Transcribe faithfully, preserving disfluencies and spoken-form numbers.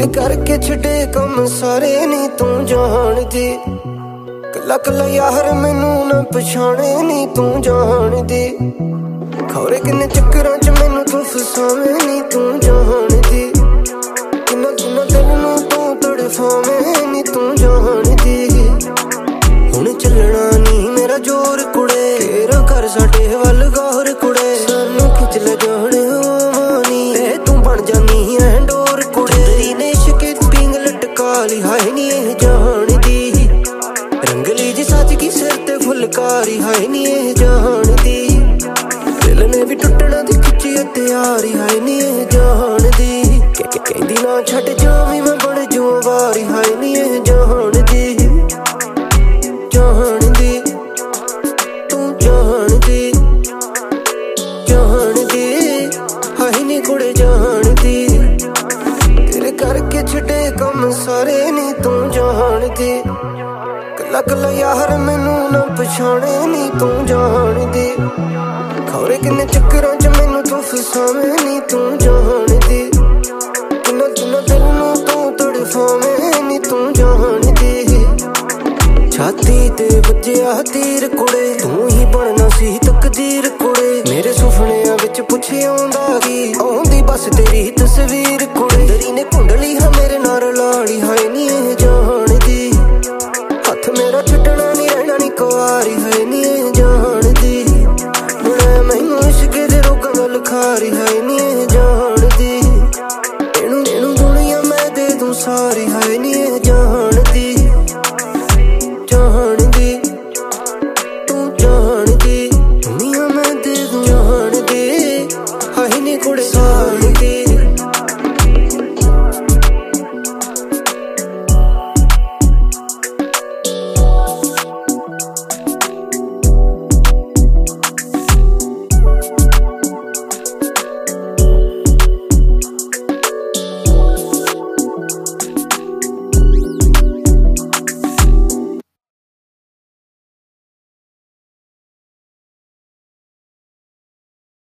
तेरे करके छड़े कम सारे नी तू जानदी, कला कला यार मैनू ना पछाणे नी तू जानदी। खौरे किन्ने चक्करां च मैनू तू फसावे नी तू जानदी, किन्ना किन्ना दिल नू तू तड़फावे नी तू जानदी। हुण चलना नी मेरा जोर कुड़े, तेरा कर साडे वल गौर कुड़े। सानू खिच ले जाने वानी ते तू बन जानी है डोर कुड़े। तेरी ने इश्क पिंग लटकाली हाय नी एह जानदी, रंगली जी साज की सिर ते फुलकारी हाय नी एह जानदी। दिल ने भी टुटना दी खिची तैयारी हाय नी एह जानदी। कहंदी ना छट जावी मैं बड़ जूं वारी हाय नी एह जानदी। जानदी तू जानदी, जानदी हाय नी कुड़े जानदी। तेरे करके छड़े कम सारे नी तू जानदी, कला कला यार मैनू ना पछाणे नी तू जानदी। खौरे किन्ने चक्करां च मैनू तू फसावे नी तू जानदी, किन्ना किन्ना दिल नू तू तड़फावे नी तू जानदी। छाती ते वज्जिया तीर कुड़े, तू ही बनना सी तकदीर।